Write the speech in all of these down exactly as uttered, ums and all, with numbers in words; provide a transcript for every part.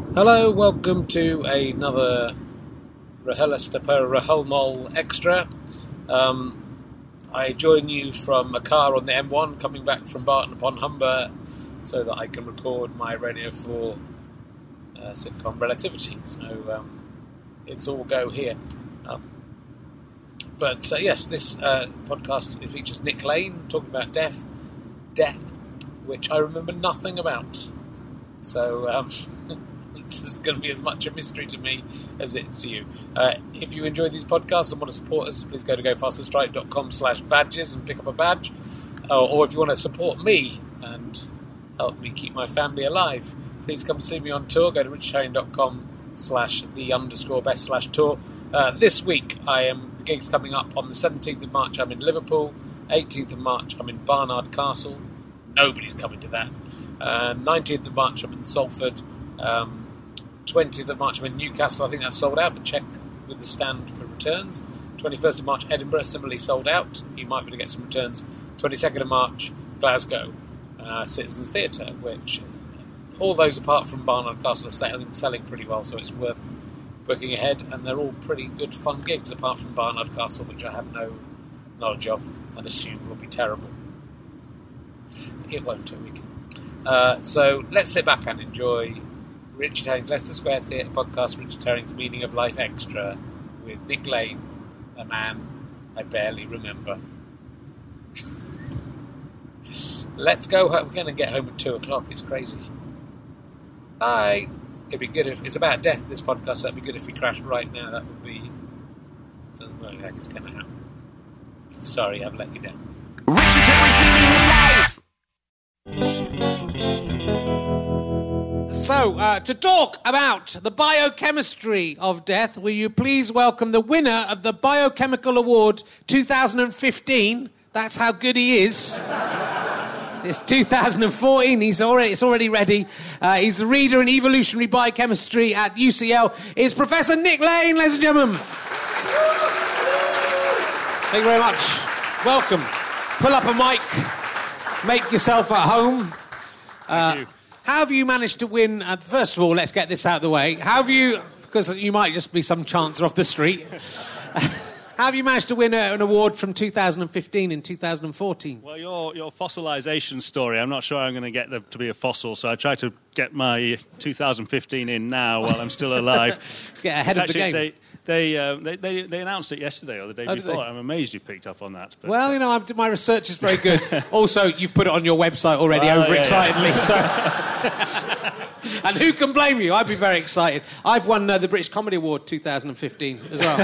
Hello, welcome to another RHLSTP RHLMOL Extra. Um, I join you from a car on the M one coming back from Barton upon Humber so that I can record my Radio four uh, sitcom Relativity. So um, it's all go here. Um, but uh, yes, this uh, podcast it features Nick Lane talking about death, death, which I remember nothing about. So um, this is going to be as much a mystery to me as it is to you. Uh, if you enjoy these podcasts and want to support us, please go to gofasterstripe.com slash badges and pick up a badge. Uh, or if you want to support me and help me keep my family alive, please come see me on tour. Go to richardherring.com slash the underscore best slash tour. Uh, this week, I am the gig's coming up on the seventeenth of March. I'm in Liverpool. eighteenth of March, I'm in Barnard Castle. Nobody's coming to that. Uh, nineteenth of March, I'm in Salford. Um, twentieth of March, I'm in Newcastle. I think that's sold out, but check with the stand for returns. twenty-first of March, Edinburgh, similarly sold out. You might be able to get some returns. twenty-second of March, Glasgow, uh, Citizens Theatre, which all those apart from Barnard Castle are selling, selling pretty well, so it's worth booking ahead. And they're all pretty good, fun gigs, apart from Barnard Castle, which I have no knowledge of and assume will be terrible. It won't do, we can. Uh, so let's sit back and enjoy Richard Herring's Leicester Square Theatre podcast, Richard Herring's Meaning of Life Extra, with Nick Lane, a man I barely remember. Let's go home. We're going to get home at two o'clock. It's crazy. Bye. It'd be good if... It's about death, this podcast, so it'd be good if we crashed right now. That would be... Doesn't look like it's going to happen. Sorry, I've let you down. Richard Herring's Meaning of Life! So, uh, to talk about the biochemistry of death, will you please welcome the winner of the Biochemical Award twenty fifteen. That's how good he is. It's two thousand fourteen. He's already, it's already ready. Uh, he's the reader in evolutionary biochemistry at U C L. It's Professor Nick Lane, ladies and gentlemen. Thank you very much. Welcome. Pull up a mic. Make yourself at home. Uh, Thank you. How have you managed to win? Uh, first of all, let's get this out of the way. How have you, because you might just be some chancer off the street, how have you managed to win a, an award from two thousand fifteen in two thousand fourteen? Well, your your fossilization story, I'm not sure I'm going to get them to be a fossil, so I try to get my two thousand fifteen in now while I'm still alive. Get ahead It's of the actually, game. They, they, uh, they, they, they announced it yesterday or the day Oh, did before. they? I'm amazed you picked up on that. But, Well, uh, you know, I'm, my research is very good. Also, you've put it on your website already, Well, overexcitedly. yeah, So, and who can blame you? I'd be very excited. I've won uh, the British Comedy Award twenty fifteen as well.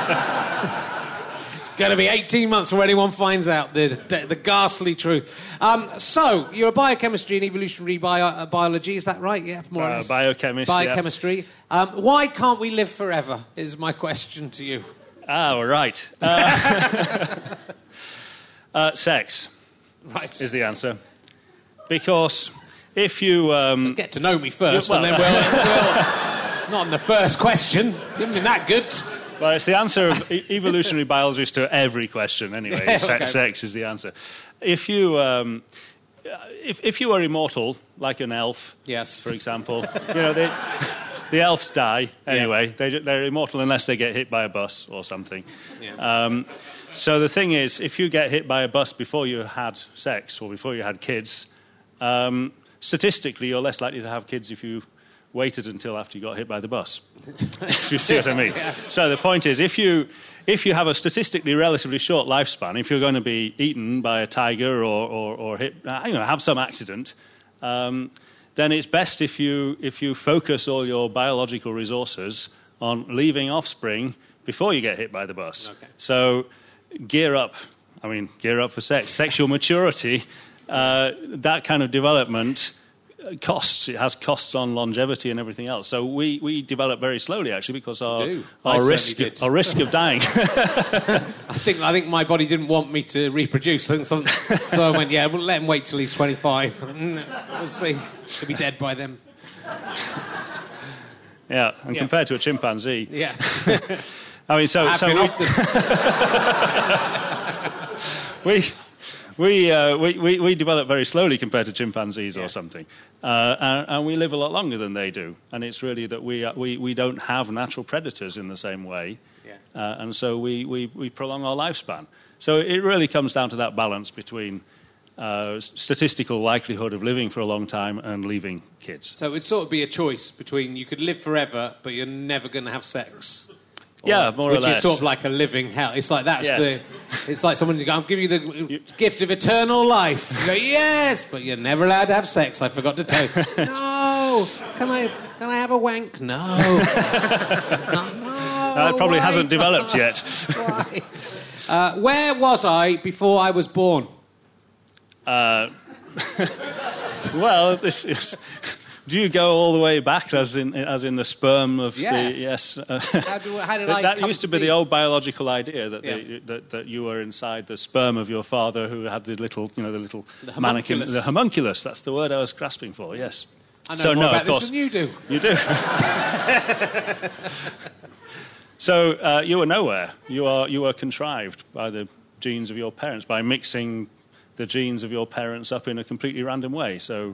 It's going to be eighteen months before anyone finds out the the ghastly truth. Um, so, you're a biochemistry and evolutionary bio, uh, biology, is that right? Yeah, more or Uh, less. biochemist, Biochemistry. Um, why can't we live forever? Is my question to you. Ah, all right. Uh, uh, sex Right. is the answer. Because if you... Um, Get to know me first, Well, and then we'll, we'll... Not on the first question. You haven't been that good. Well, it's the answer of e- evolutionary biologists to every question, anyway. Yeah, Se- okay. Sex is the answer. If you, um, if, if you are immortal, like an elf, Yes. for example, you know, they, the elves die anyway. They, they're immortal unless they get hit by a bus or something. Yeah. Um, so the thing is, if you get hit by a bus before you had sex or before you had kids, um, statistically, you're less likely to have kids if you waited until after you got hit by the bus. If you see what I mean. Yeah. So the point is, if you if you have a statistically relatively short lifespan, if you're going to be eaten by a tiger or or, or hit, you know, have some accident, um, then it's best if you if you focus all your biological resources on leaving offspring before you get hit by the bus. Okay. So gear up. I mean, gear up for sex. Sexual maturity, uh, that kind of development costs. It has costs on longevity and everything else. So we, we develop very slowly, actually, because our do. I our certainly risk did. our risk of dying. I think I think my body didn't want me to reproduce, and so, so I went, yeah, we'll let him wait till he's twenty-five. Mm, we'll see. He'll be dead by then. Yeah, and Yeah. compared to a chimpanzee, Yeah. I mean, so I've so been we, off the... we we, uh, we, we, we develop very slowly compared to chimpanzees Yeah. or something. Uh, and, and we live a lot longer than they do. And it's really that we, uh, we, we don't have natural predators in the same way. Yeah. Uh, and so we, we, we prolong our lifespan. So it really comes down to that balance between uh, statistical likelihood of living for a long time and leaving kids. So it would sort of be a choice between you could live forever, but you're never going to have sex. Yeah, more or which less. is sort of like a living hell. It's like that's Yes. the. It's like someone go, "I'll give you the gift of eternal life." You go, yes, but you're never allowed to have sex. I forgot to tell you. No, can I? Can I have a wank? No, it's not. No, That probably why hasn't developed not? yet. Why? Uh, where was I before I was born? Uh, well, this is... Do you go all the way back, as in as in the sperm of Yeah. the... Yes. Uh, How, do, how did that I that come used to to be the old biological idea that, Yeah. they, that that you were inside the sperm of your father, who had the little, you know, the little The mannequin, homunculus. the homunculus. That's the word I was grasping for. Yes. I know so more no, about of this course than you do. you do. So uh, you were nowhere. You are you were contrived by the genes of your parents, by mixing the genes of your parents up in a completely random way. So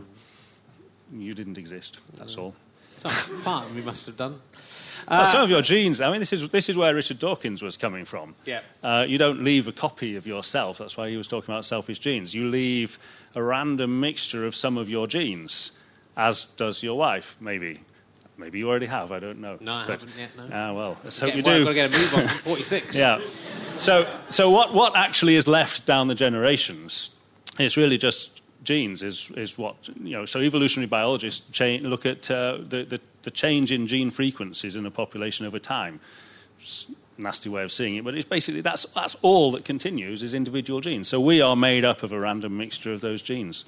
you didn't exist. That's all. Some part of me must have done. Well, some of your genes. I mean, this is this is where Richard Dawkins was coming from. Yeah. Uh, you don't leave a copy of yourself. That's why he was talking about selfish genes. You leave a random mixture of some of your genes, as does your wife, maybe. Maybe you already have. I don't know. No, I But- haven't yet. No. Ah, well, let's hope Yeah, you well, do. I've got to get a move on. I'm forty-six. Yeah. So, so what, what actually is left down the generations is really just genes, is, is what, you know, so evolutionary biologists cha- look at uh, the, the, the change in gene frequencies in a population over time. It's a nasty way of seeing it, but it's basically, that's, that's all that continues is individual genes. So we are made up of a random mixture of those genes.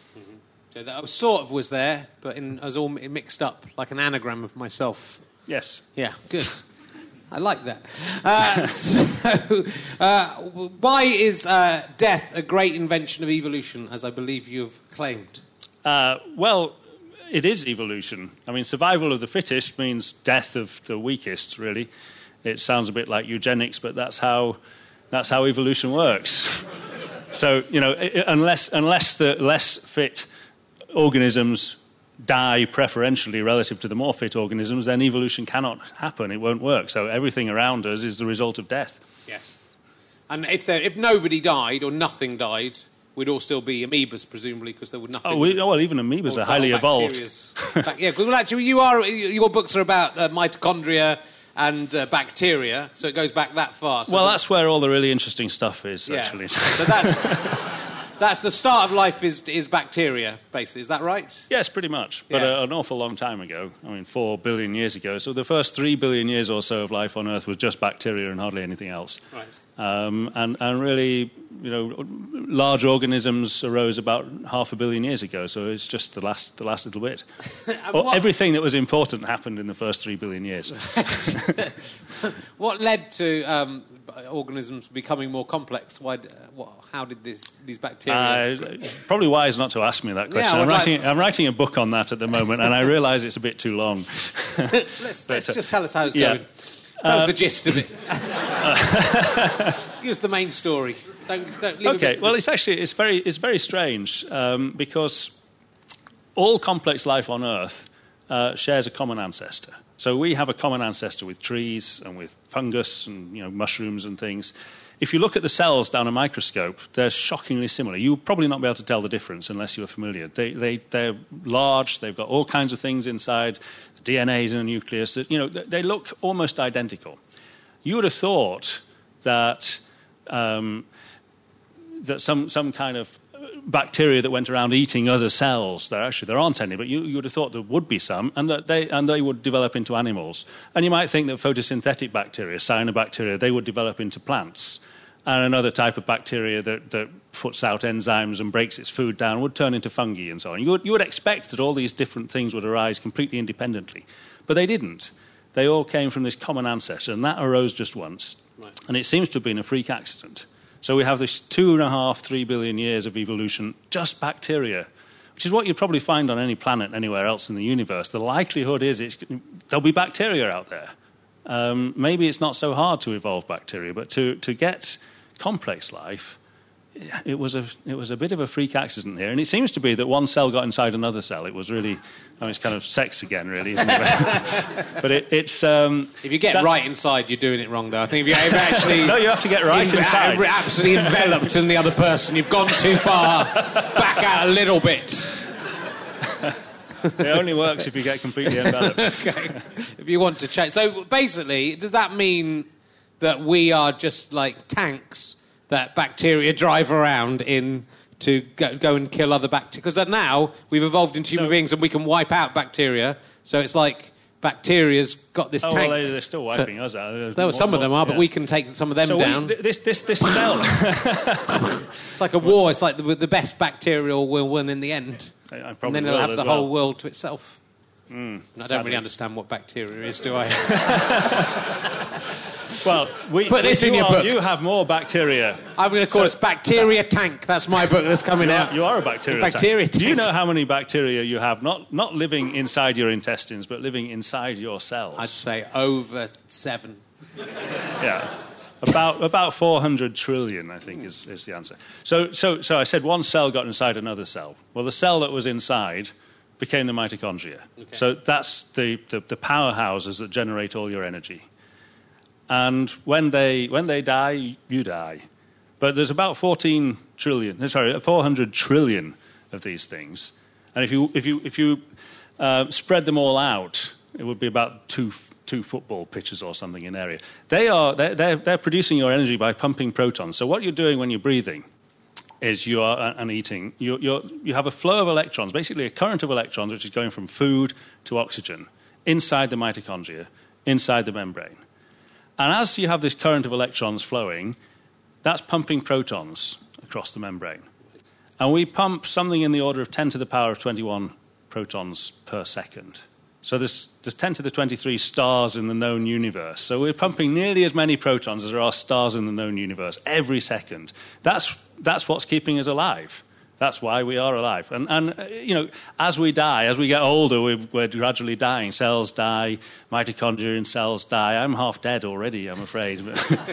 So that was sort of was there, but in, I was all mi- mixed up, like an anagram of myself. Yes. Yeah, good. I like that. Uh, so, uh, why is uh, death a great invention of evolution, as I believe you've claimed? Uh, well, it is evolution. I mean, survival of the fittest means death of the weakest, really. It sounds a bit like eugenics, but that's how, that's how evolution works. So, you know, i- unless, unless the less fit organisms die preferentially relative to the more fit organisms, then evolution cannot happen. It won't work. So everything around us is the result of death. Yes. And if there, if nobody died or nothing died, we'd all still be amoebas, presumably, because there would nothing. Oh, we, oh well, even amoebas or are highly evolved. bacterias. Bac- yeah, well, actually, you are. Your books are about uh, mitochondria and uh, bacteria, so it goes back that far. So Well, the- that's where all the really interesting stuff is, yeah. actually. So that's that's the start of life. Is is bacteria basically? Is that right? Yes, pretty much. But Yeah. uh, an awful long time ago. I mean, four billion years ago. So the first three billion years or so of life on Earth was just bacteria and hardly anything else. Right. Um, and, and really, you know, large organisms arose about half a billion years ago. So it's just the last, the last little bit. And Well, what- everything that was important happened in the first three billion years. What led to um, organisms becoming more complex? Why? d- What, how did this these bacteria? Uh, it's probably wise not to ask me that question. I I'm would like- writing, I'm writing a book on that at the moment, and I realise it's a bit too long. let's let's uh, just tell us how it's yeah. going. Tell us Uh, the gist of it. Give us the main story. Don't don't leave a Okay, bit- well, it's actually it's very it's very strange um, because all complex life on Earth uh, shares a common ancestor. So we have a common ancestor with trees and with fungus and you know mushrooms and things. If you look at the cells down a microscope, they're shockingly similar. You'll probably not be able to tell the difference unless you're familiar. They, they, they're large. They've got all kinds of things inside. The D N A's in a nucleus. You know, they look almost identical. You would have thought that um, that some some kind of bacteria that went around eating other cells. There actually there aren't any, but you, you would have thought there would be some, and that they and they would develop into animals. And you might think that photosynthetic bacteria, cyanobacteria, they would develop into plants. And another type of bacteria that, that puts out enzymes and breaks its food down would turn into fungi and so on. You would, you would expect that all these different things would arise completely independently. But they didn't. They all came from this common ancestor, and that arose just once. Right. And it seems to have been a freak accident. So we have this two and a half, three billion years of evolution, just bacteria, which is what you'd probably find on any planet anywhere else in the universe. The likelihood is it's, there'll be bacteria out there. Um, maybe it's not so hard to evolve bacteria, but to, to get complex life, it was a it was a bit of a freak accident here, and it seems to be that one cell got inside another cell. It was really, I mean, it's kind of sex again, really, isn't it? But it, it's um, if you get right inside, you're doing it wrong, though. I think if you actually no, you have to get right inv- inside, absolutely enveloped in the other person. You've gone too far. Back out a little bit. It only works if you get completely enveloped. Okay. If you want to change, so basically, does that mean that we are just like tanks that bacteria drive around in to go, go and kill other bacteria? Because now we've evolved into human so, beings and we can wipe out bacteria. So it's like bacteria's got this oh, tank. well, they're still wiping so, us out. There, some more, of them are, but yeah. we can take some of them so down. We, this, this, this cell... It's like a war. It's like the, the best bacterial will win in the end. I, I and then it'll have the well. whole world to itself. Mm, I don't really understand what bacteria is, do I? Well, we, put this you in your are, book. You have more bacteria. I'm going to call so, it Bacteria so, Tank. That's my book that's coming you out. Are, you are a bacteria, bacteria tank. tank. Do you know how many bacteria you have, not, not living inside your intestines, but living inside your cells? I'd say over seven. Yeah. About about four hundred trillion, I think, is, is the answer. So, so, so I said one cell got inside another cell. Well, the cell that was inside became the mitochondria. Okay. So that's the, the, the powerhouses that generate all your energy. And when they when they die, you die. But there's about fourteen trillion, sorry, four hundred trillion of these things. And if you if you if you uh, spread them all out, it would be about two two football pitches or something in area. They are they're, they're, they're producing your energy by pumping protons. So what you're doing when you're breathing is you are and eating. You you're, you have a flow of electrons, basically a current of electrons, which is going from food to oxygen inside the mitochondria, inside the membrane. And as you have this current of electrons flowing, that's pumping protons across the membrane. And we pump something in the order of ten to the power of twenty-one protons per second. So there's, there's ten to the twenty-three stars in the known universe. So we're pumping nearly as many protons as there are stars in the known universe every second. That's, that's what's keeping us alive. That's why we are alive. And, and uh, you know, as we die, as we get older, we're, we're gradually dying. Cells die, mitochondria in cells die. I'm half dead already, I'm afraid.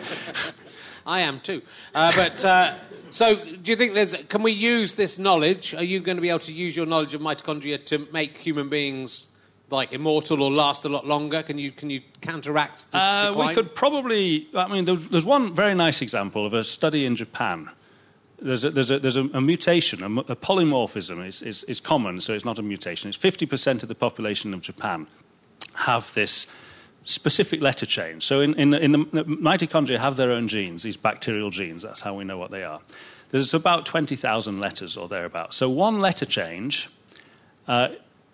I am too. Uh, but uh, so, do you think there's? Can we use this knowledge? Are you going to be able to use your knowledge of mitochondria to make human beings like immortal or last a lot longer? Can you can you counteract this uh, decline? We could probably. I mean, there's, there's one very nice example of a study in Japan. There's a, there's a, there's a, a mutation, a, a polymorphism is, is, is common, so it's not a mutation. It's fifty percent of the population of Japan have this specific letter change. So in, in, the, in the, the mitochondria have their own genes, these bacterial genes. That's how we know what they are. There's about twenty thousand letters or thereabouts. So one letter change, uh,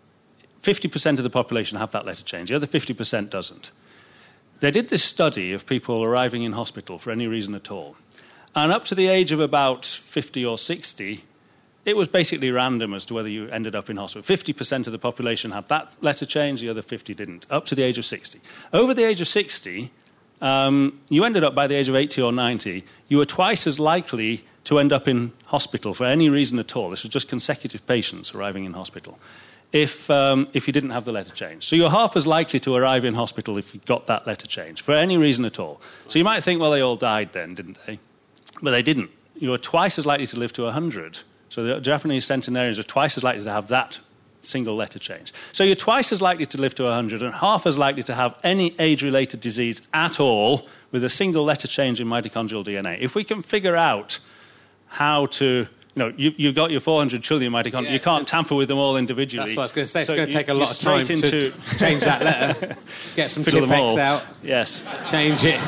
fifty percent of the population have that letter change. The other fifty percent doesn't. They did this study of people arriving in hospital for any reason at all. And up to the age of about fifty or sixty, it was basically random as to whether you ended up in hospital. fifty percent of the population had that letter change, the other fifty didn't, up to the age of sixty. Over the age of sixty, um, you ended up by the age of eighty or ninety, you were twice as likely to end up in hospital for any reason at all. This was just consecutive patients arriving in hospital, if, um, if you didn't have the letter change. So you're half as likely to arrive in hospital if you got that letter change, for any reason at all. So you might think, well, they all died then, didn't they? But they didn't. You were twice as likely to live to one hundred. So the Japanese centenarians are twice as likely to have that single letter change. So you're twice as likely to live to one hundred and half as likely to have any age-related disease at all with a single letter change in mitochondrial D N A. If we can figure out how to... You know, you, you've got your four hundred trillion mitochondria. Yeah, you can't tamper with them all individually. That's what I was going to say. It's so going to you, take a lot of time into... to change that letter. Get some Fiddle them Tipex all. out. Yes. Change it.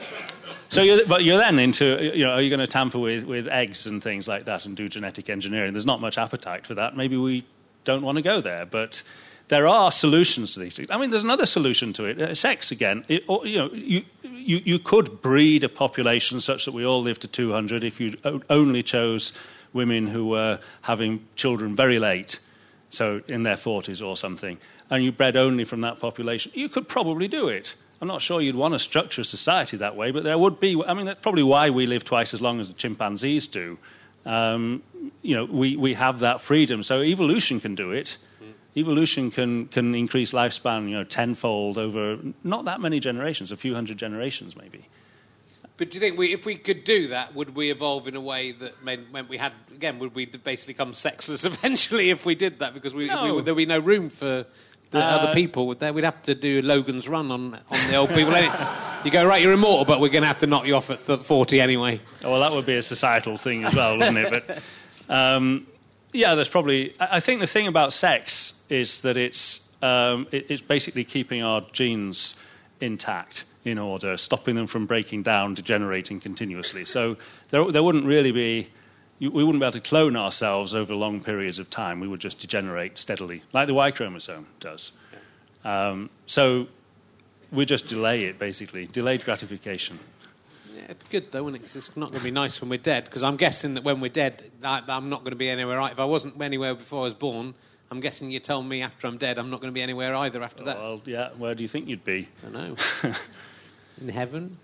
So, you're, but you're then into, you know, are you going to tamper with, with eggs and things like that and do genetic engineering? There's not much appetite for that. Maybe we don't want to go there, but there are solutions to these things. I mean, there's another solution to it. Uh, sex, again. It, or, you know, you, you, you could breed a population such that we all live to two hundred if you only chose women who were having children very late, so in their forties or something, and you bred only from that population. You could probably do it. I'm not sure you'd want to structure a society that way, but there would be... I mean, that's probably why we live twice as long as the chimpanzees do. Um, you know, we, we have that freedom. So evolution can do it. Mm. Evolution can, can increase lifespan, you know, tenfold over not that many generations, a few hundred generations maybe. But do you think we, if we could do that, would we evolve in a way that meant, meant we had, again, would we basically become sexless eventually if we did that? Because we, No. we, would there be no room for the Uh, other people? Would there, we'd have to do Logan's Run on, on the old people. You go, right, you're immortal, but we're going to have to knock you off at th- forty anyway. Oh, well, that would be a societal thing as well, wouldn't it? But um, yeah, there's probably. I I think the thing about sex is that it's um, it, it's basically keeping our genes intact, in order, stopping them from breaking down, degenerating continuously. So there, there wouldn't really be. We wouldn't be able to clone ourselves over long periods of time. We would just degenerate steadily, like the Y chromosome does. Um, so we just delay it, basically, delayed gratification. Yeah, it'd be good though, wouldn't it? 'Cause it's not going to be nice when we're dead. Because I'm guessing that when we're dead, I, I'm not going to be anywhere. If I wasn't anywhere before I was born, I'm guessing you tell me after I'm dead, I'm not going to be anywhere either after that. Well, yeah. Where do you think you'd be? I don't know. In heaven?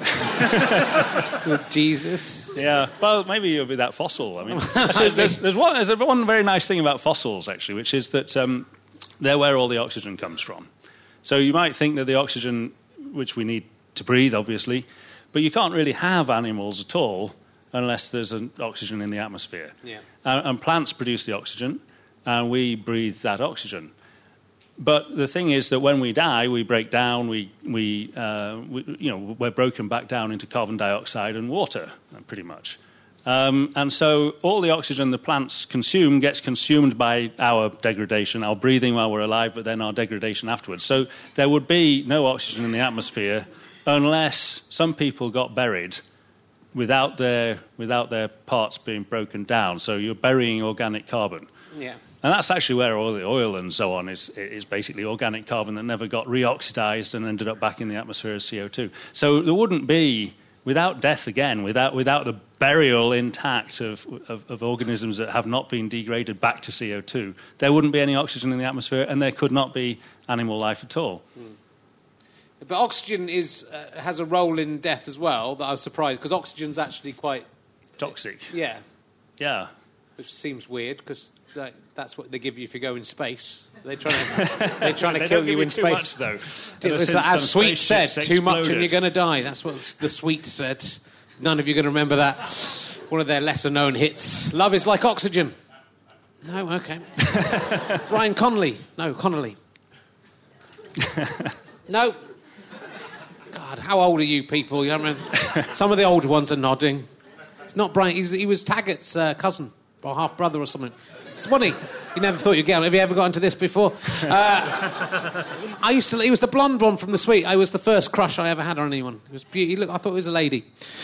With Jesus? Yeah. Well, maybe you'll be that fossil. I mean, actually, there's, there's one. There's one very nice thing about fossils, actually, which is that um, they're where all the oxygen comes from. So you might think that the oxygen, which we need to breathe, obviously, but you can't really have animals at all unless there's an oxygen in the atmosphere. Yeah. Uh, and plants produce the oxygen, and we breathe that oxygen. But the thing is that when we die, we break down. We, we, uh, we you know, we're broken back down into carbon dioxide and water, pretty much. Um, and so all the oxygen the plants consume gets consumed by our degradation, our breathing while we're alive, but then our degradation afterwards. So there would be no oxygen in the atmosphere unless some people got buried without their without their parts being broken down. So you're burying organic carbon. Yeah. And that's actually where all the oil and so on is, is basically organic carbon that never got reoxidized and ended up back in the atmosphere as C O two. So there wouldn't be, without death again, without without the burial intact of, of, of organisms that have not been degraded back to C O two, there wouldn't be any oxygen in the atmosphere and there could not be animal life at all. Mm. But oxygen is uh, has a role in death as well, that I was surprised, because oxygen's actually quite... Toxic. Yeah. Yeah. Which seems weird, because that, that's what they give you if you go in space. They're trying to, they're trying to They kill don't you give in too space. much, though. It Ever was, since as some Sweet said, spaceships too much and exploded. you're going to die. That's what the Sweet said. None of you are going to remember that. One of their lesser-known hits. Love is like oxygen. No, okay. Brian Connolly. No, Connolly. No. God, how old are you people? You don't remember? Some of the older ones are nodding. It's not Brian. He's, he was Taggart's uh, cousin or half-brother or something. It's funny. You never thought you'd get on. Have you ever got into this before? Uh, I used to... He was the blonde one from The Sweet. I was the first crush I ever had on anyone. It was beautiful. Look, I thought it was a lady.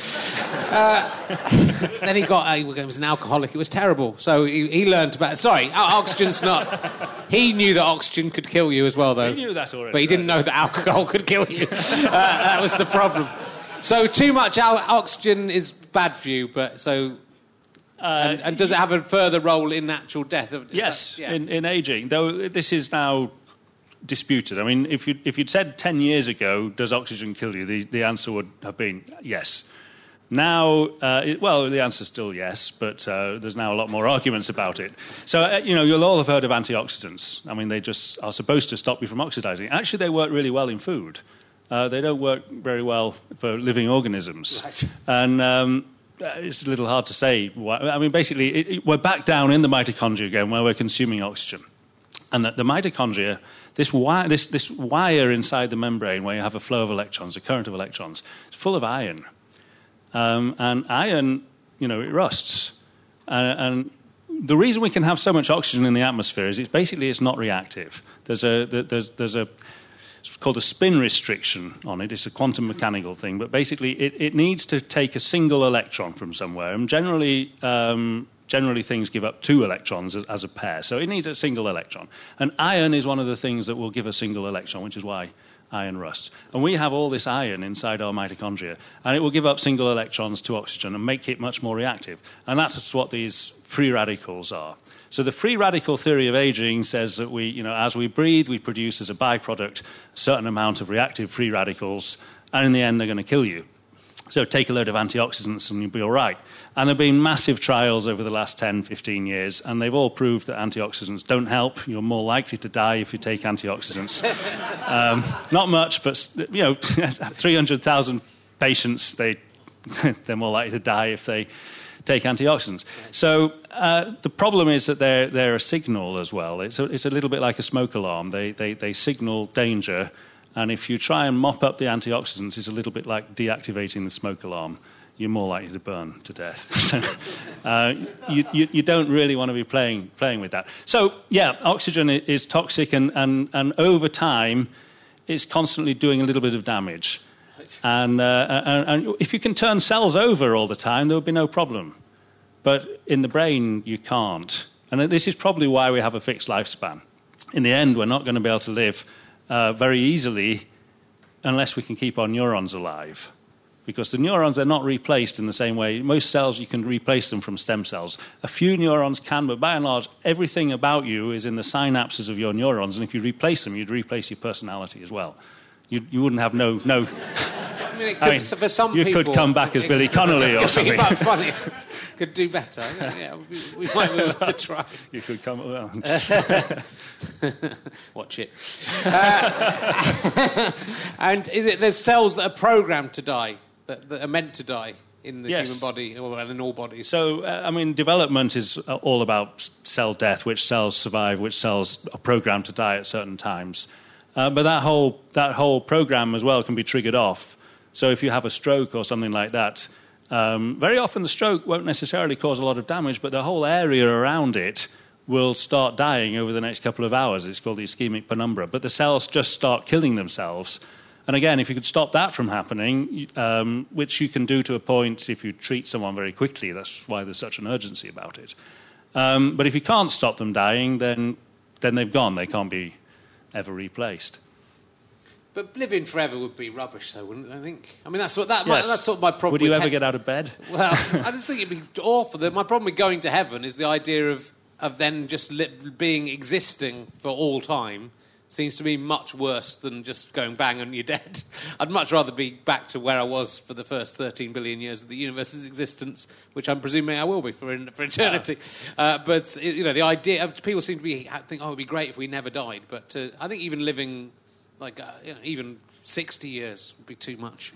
Uh, then he got... Uh, he was an alcoholic. It was terrible. So he, he learned about... Sorry, oxygen's not... He knew that oxygen could kill you as well, though. He knew that already. But he didn't right? know that alcohol could kill you. Uh, that was the problem. So too much al- oxygen is bad for you, but so... Uh, and, and does it have a further role in natural death? Is Yes, that, yeah. in, in ageing. Though this is now disputed. I mean, if, you, if you'd said ten years ago, does oxygen kill you, the, the answer would have been yes. Now, uh, it, well, the answer's still yes, but uh, there's now a lot more arguments about it. So, uh, you know, you'll all have heard of antioxidants. I mean, they just are supposed to stop you from oxidizing. Actually, they work really well in food. Uh, they don't work very well for living organisms. Right. And... Um, it's a little hard to say. I mean, basically, it, it, we're back down in the mitochondria again, where we're consuming oxygen. And the, the mitochondria, this, wi- this, this wire inside the membrane where you have a flow of electrons, a current of electrons, it's full of iron. Um, and iron, you know, it rusts. Uh, and the reason we can have so much oxygen in the atmosphere is it's basically it's not reactive. There's a... There's, there's a It's called a spin restriction on it. It's a quantum mechanical thing. But basically, it, it needs to take a single electron from somewhere. And generally, um, generally things give up two electrons as, as a pair. So it needs a single electron. And iron is one of the things that will give a single electron, which is why iron rusts. And we have all this iron inside our mitochondria. And it will give up single electrons to oxygen and make it much more reactive. And that's what these free radicals are. So the free radical theory of aging says that we, you know, as we breathe, we produce as a byproduct a certain amount of reactive free radicals, and in the end, they're going to kill you. So take a load of antioxidants and you'll be all right. And there have been massive trials over the last ten, fifteen years, and they've all proved that antioxidants don't help. You're more likely to die if you take antioxidants. um, not much, but, you know, three hundred thousand patients, they they're more likely to die if they take antioxidants. So uh, the problem is that they're, they're a signal as well. It's a, it's a little bit like a smoke alarm. They, they, they signal danger, and if you try and mop up the antioxidants, it's a little bit like deactivating the smoke alarm. You're more likely to burn to death. So, uh, you, you, you don't really want to be playing playing with that. So, yeah, oxygen is toxic, and, and, and over time, it's constantly doing a little bit of damage. And, uh, and, and if you can turn cells over all the time, there would be no problem. But in the brain, you can't. And this is probably why we have a fixed lifespan. In the end, we're not going to be able to live uh, very easily unless we can keep our neurons alive. Because the neurons are not replaced in the same way. Most cells, you can replace them from stem cells. A few neurons can, but by and large, everything about you is in the synapses of your neurons. And if you replace them, you'd replace your personality as well. You, you wouldn't have no... no I mean, it could, I mean, for some you people, could come back as it, Billy Connolly or something. It funny. Could do better. Yeah, we, we might be able to try. You could come... Well. Watch it. Uh, and is it there's cells that are programmed to die, that, that are meant to die in the yes. human body or in all bodies? So, uh, I mean, development is all about cell death, which cells survive, which cells are programmed to die at certain times. Uh, but that whole that whole program as well can be triggered off. So if you have a stroke or something like that, um, very often the stroke won't necessarily cause a lot of damage, but the whole area around it will start dying over the next couple of hours. It's called the ischemic penumbra. But the cells just start killing themselves. And again, if you could stop that from happening, um, which you can do to a point if you treat someone very quickly, that's why there's such an urgency about it. Um, but if you can't stop them dying, then then they've gone. They can't be ever replaced. But living forever would be rubbish, though, wouldn't it, I think? I mean, that's what that. Yes. My, that's sort of my problem. Would you with ever he- get out of bed? Well, I just think it'd be awful. My problem with going to heaven is the idea of of then just li- being existing for all time. Seems to me much worse than just going bang and you're dead. I'd much rather be back to where I was for the first thirteen billion years of the universe's existence, which I'm presuming I will be for in, for eternity. Yeah. Uh, but you know, the idea people seem to be think, oh, it'd be great if we never died. But uh, I think even living like uh, you know, even sixty years would be too much.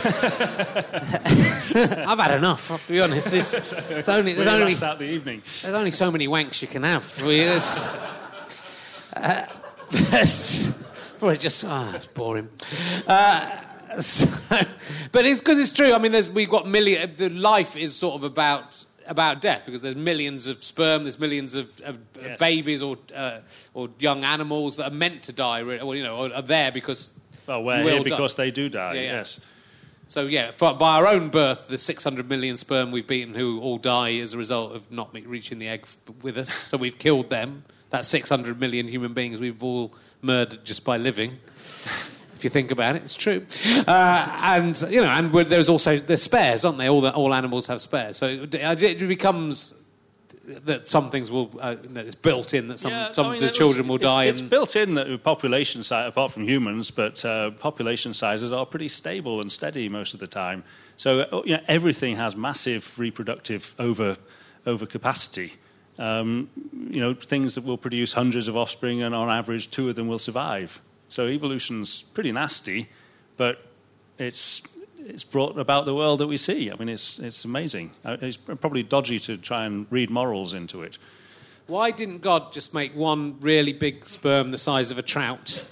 I've had enough. To be honest, it's, it's only there's only out the evening. There's only so many wanks you can have. It's, uh, Probably just, ah, oh, it's boring. Uh, so, but it's because it's true. I mean, there's, we've got million. The life is sort of about about death because there's millions of sperm, there's millions of, of yes. babies or uh, or young animals that are meant to die, or you know, are there because. Well, we're here because die. They do die. Yeah, yeah. Yes. So yeah, for, by our own birth, the six hundred million sperm we've beaten who all die as a result of not reaching the egg with us. So we've killed them. That's six hundred million human beings we've all murdered just by living. If you think about it, it's true. Uh, and, you know, and there's also, there's spares, aren't they? All, the, all animals have spares. So it becomes that some things will, uh, it's built in that some, yeah, some I mean, the children will it's, die. It's and... built in that population size, apart from humans, but uh, population sizes are pretty stable and steady most of the time. So, you know, everything has massive reproductive over over capacity. Um, you know, things that will produce hundreds of offspring, and on average, two of them will survive. So evolution's pretty nasty, but it's it's brought about the world that we see. I mean, it's it's amazing. It's probably dodgy to try and read morals into it. Why didn't God just make one really big sperm the size of a trout?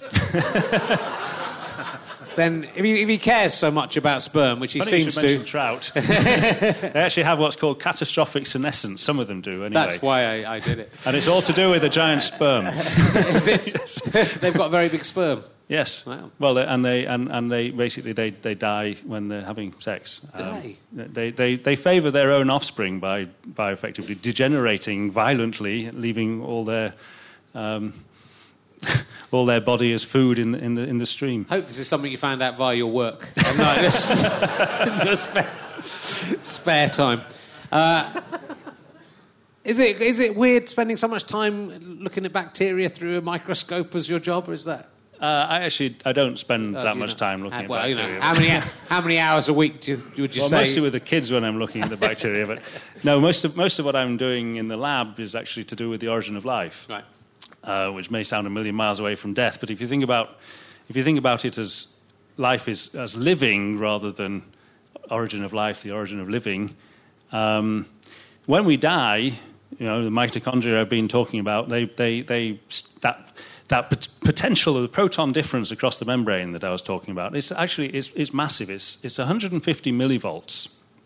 Then, if he, if he cares so much about sperm, which he Funny seems you should to... mention trout. They actually have what's called catastrophic senescence. Some of them do, anyway. That's why I, I did it. And it's all to do with a giant sperm. Is it? They've got very big sperm. Yes. Wow. Well, and they and, and they basically they, they die when they're having sex. Do um, they? They they they favour their own offspring by by effectively degenerating violently, leaving all their. Um, all their body as food in the, in the in the stream. Hope this is something you found out via your work. And not just in your spare, spare time. Uh, is it is it weird spending so much time looking at bacteria through a microscope as your job, or is that? Uh, I actually I don't spend Oh, that do much know? time looking Uh, at well, you bacteria. know, how many how many hours a week do you, would you well, say? mostly with the kids when I'm looking at the bacteria. But no, most of most of what I'm doing in the lab is actually to do with the origin of life. Right. Uh, which may sound a million miles away from death, but if you think about if you think about it as life is as living rather than origin of life, the origin of living. Um, when we die, you know, the mitochondria I've been talking about, they, they, they, that, that pot- potential of the proton difference across the membrane that I was talking about, it's actually it's, it's massive. It's, it's one hundred fifty millivolts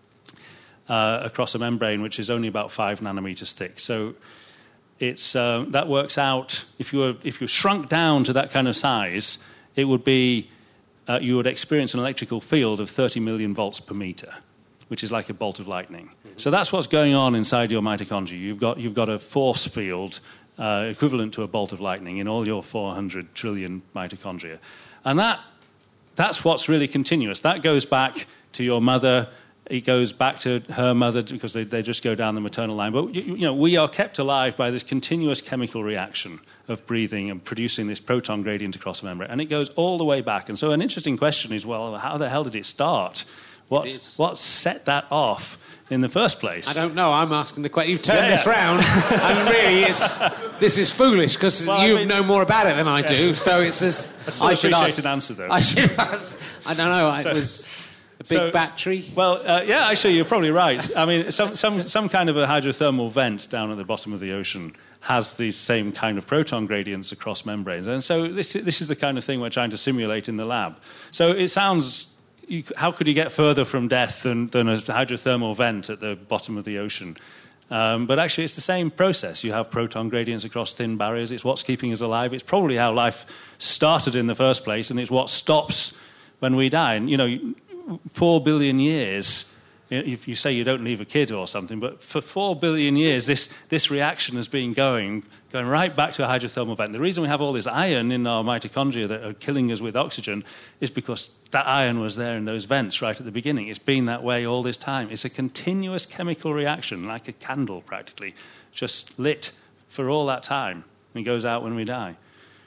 uh, across a membrane, which is only about five nanometers thick. So it's uh, that works out. If you were if you shrunk down to that kind of size, it would be uh, you would experience an electrical field of thirty million volts per meter, which is like a bolt of lightning. Mm-hmm. So that's what's going on inside your mitochondria. You've got you've got a force field uh, equivalent to a bolt of lightning in all your four hundred trillion mitochondria, and that that's what's really continuous. That goes back to your mother. It goes back to her mother because they, they just go down the maternal line. But you, you know, we are kept alive by this continuous chemical reaction of breathing and producing this proton gradient across the membrane, and it goes all the way back. And so, an interesting question is, well, how the hell did it start? What what set that off in the first place? I don't know. I'm asking the question. You've turned yeah, this yeah. round, and really, it's this is foolish because well, you I mean, know more about it than I yes. do. So it's just I I should ask. an answer though. I should ask. I don't know. So, it was. A big so, battery? Well, uh, yeah, actually, you're probably right. I mean, some, some, some kind of a hydrothermal vent down at the bottom of the ocean has these same kind of proton gradients across membranes. And so this, this is the kind of thing we're trying to simulate in the lab. So it sounds... You, how could you get further from death than, than a hydrothermal vent at the bottom of the ocean? Um, but actually, it's the same process. You have proton gradients across thin barriers. It's what's keeping us alive. It's probably how life started in the first place, and it's what stops when we die. And, you know... Four billion years, if you say you don't leave a kid or something, but for four billion years, this, this reaction has been going, going right back to a hydrothermal vent. The reason we have all this iron in our mitochondria that are killing us with oxygen is because that iron was there in those vents right at the beginning. It's been that way all this time. It's a continuous chemical reaction, like a candle practically, just lit for all that time. And it goes out when we die.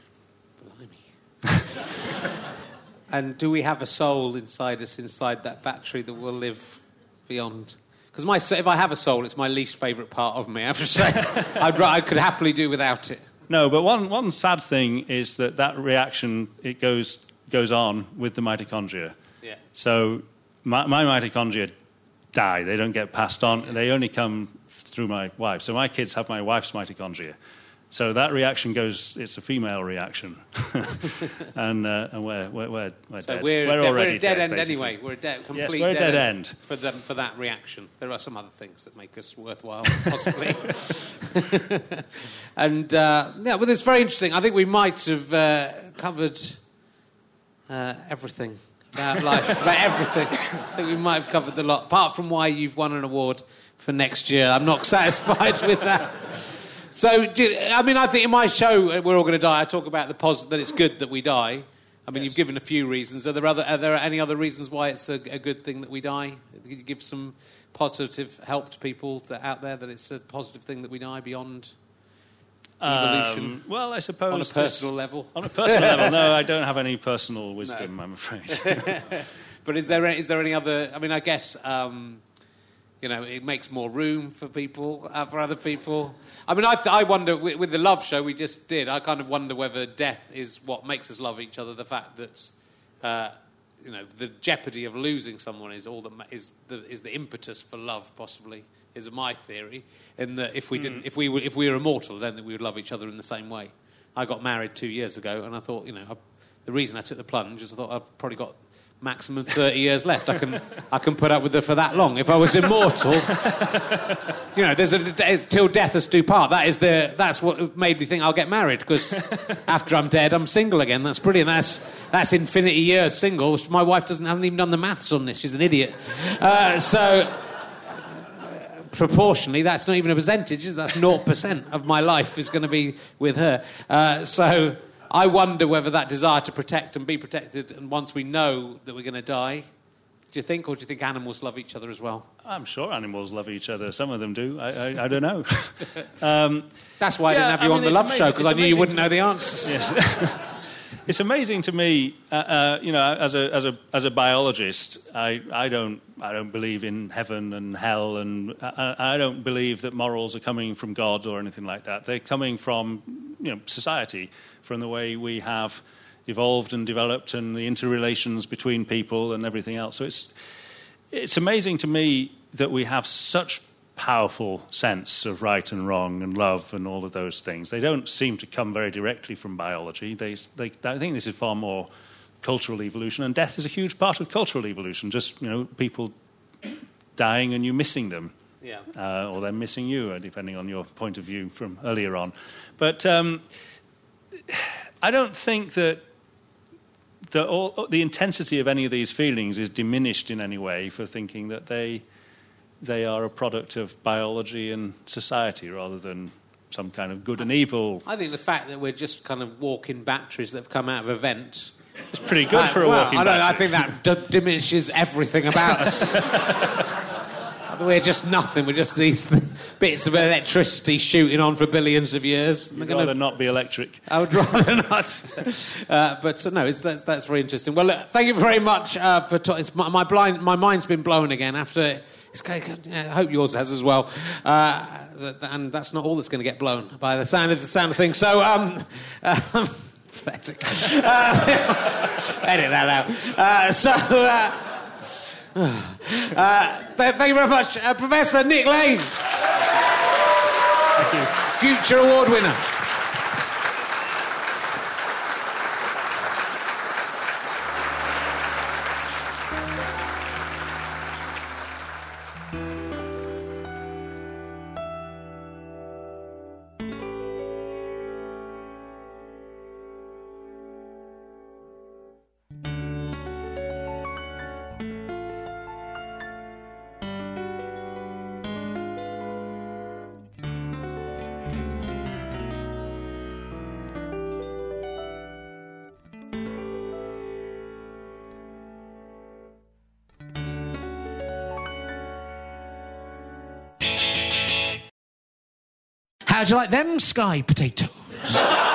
Blimey. And do we have a soul inside us, inside that battery, that will live beyond? Because my if I have a soul, it's my least favourite part of me. I have to say, I'd, I could happily do without it. No, but one, one sad thing is that that reaction, it goes goes on with the mitochondria. Yeah. So my, my mitochondria die. They don't get passed on. Yeah. They only come through my wife. So my kids have my wife's mitochondria. So that reaction goes, it's a female reaction. and uh, and we're, we're, we're, we're so dead. We're, we're de- already we're a dead dead, end basically. anyway. We're a dead, complete yes, we're a dead, dead end, end. For, them, for that reaction. There are some other things that make us worthwhile, possibly. and, uh, yeah, well, it's very interesting. I think we might have uh, covered uh, everything about life, about everything. I think we might have covered the lot, apart from why you've won an award for next year. I'm not satisfied with that. So, I mean, I think in my show, We're All Going to Die, I talk about the pos- that it's good that we die. I mean, yes. You've given a few reasons. Are there other? Are there any other reasons why it's a, a good thing that we die? Can you give some positive help to people that out there that it's a positive thing that we die beyond evolution? Um, well, I suppose... On a personal level? On a personal level, no, I don't have any personal wisdom, no. I'm afraid. But is there, is there any other... I mean, I guess... Um, You know, it makes more room for people, uh, for other people. I mean, I, th- I wonder, with, with the love show we just did, I kind of wonder whether death is what makes us love each other. The fact that, uh, you know, the jeopardy of losing someone is all that ma- is the is the impetus for love. Possibly is my theory. In that, if we didn't, mm. if we were, if we were immortal, I don't think we would love each other in the same way. I got married two years ago, and I thought, you know, I, the reason I took the plunge is I thought I've probably got maximum thirty years left. I can I can put up with her for that long. If I was immortal, you know, there's a it's till death us do part. That is the that's what made me think I'll get married, because after I'm dead, I'm single again. That's brilliant. That's that's infinity years single. My wife doesn't hasn't even done the maths on this. She's an idiot. Uh, so proportionally, that's not even a percentage. That's zero percent of my life is going to be with her. Uh, so. I wonder whether that desire to protect and be protected, and once we know that we're going to die, do you think, or do you think animals love each other as well? I'm sure animals love each other. Some of them do. I, I, I don't know. um, That's why I yeah, didn't have you I on mean, the love amazing, show, because I knew you wouldn't to... know the answers. Yes. It's amazing to me, uh, uh, you know, as a as a as a biologist, I, I don't I don't believe in heaven and hell, and I, I don't believe that morals are coming from God or anything like that. They're coming from, you know, society, from the way we have evolved and developed, and the interrelations between people and everything else. So it's it's amazing to me that we have such powerful sense of right and wrong and love and all of those things. They don't seem to come very directly from biology. They, they, I think this is far more cultural evolution, and death is a huge part of cultural evolution. Just, you know, people dying and you missing them, yeah, uh, or they're missing you, depending on your point of view from earlier on. But um, I don't think that the, all, the intensity of any of these feelings is diminished in any way for thinking that they they are a product of biology and society rather than some kind of good and evil. I think the fact that we're just kind of walking batteries that have come out of a vent... It's pretty good for a well, walking I don't, battery. I think that d- diminishes everything about us. We're just nothing. We're just these th- bits of electricity shooting on for billions of years. You'd gonna... rather not be electric. I would rather not. Uh, but uh, no, it's, that's, that's very interesting. Well, look, thank you very much uh, for... Ta- it's my, my, blind, my mind's been blown again after... It's, I hope yours has as well. Uh, and that's not all that's going to get blown by the sound of the sound of things. So, um... um pathetic. Uh, edit that out. Uh, so... Uh, Uh, th- thank you very much, uh, Professor Nick Lane. Thank you. Future award winner. How'd you like them sky potatoes?